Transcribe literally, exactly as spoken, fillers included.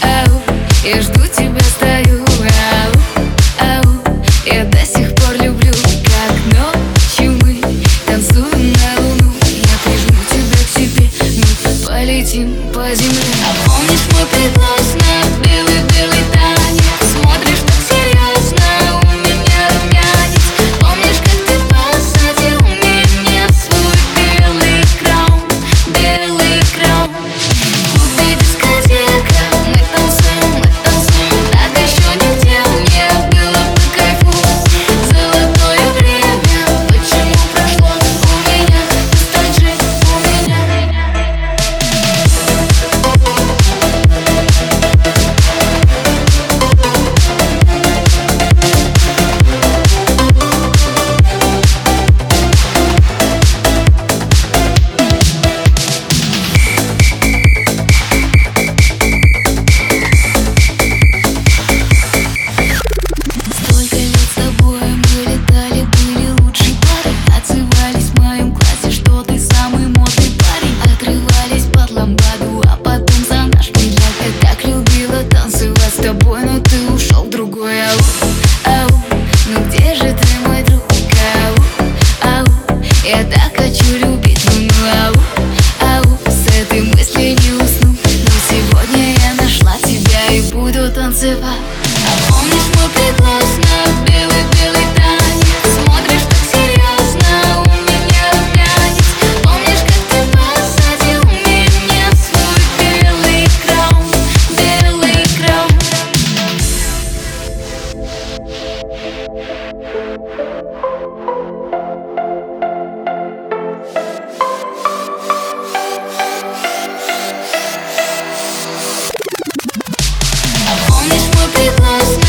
ау, я жду тебя, стою. Ау, ау, я до сих пор люблю, как ночью мы танцуем на луну. Я прижму тебя к себе, мы полетим по земле. А помнишь мой предлож на белый-белый танец? Смотришь так серьезно, у меня румянец. Помнишь, как ты посадил меня в свой белый краун, белый краун? В клубе дискотека, мы танцуем, мы танцуем, так еще нигде не было по кайфу. Золотое время, почему прошло у меня? Ностальжи у меня. Столько лет с тобой мы летали, были лучшей парой. Отзывались в моем классе, что ты самый модный парень. Отрывались под ламбаду, а потом за наш медляк. Я так любила танцевать с тобой, но ты ушел в другой. Ау, ау, ну где же ты, мой друг? Ау, ау, я так хочу любить, ну ну ау, ау, с этой мыслью не усну. Но сегодня я нашла тебя и буду танцевать. А помнишь мой предлож на белый-белый танец? Смотришь так серьезно, у меня румянец. Помнишь, как ты посадил меня в свой белый краун, белый краун? А помнишь мой предлож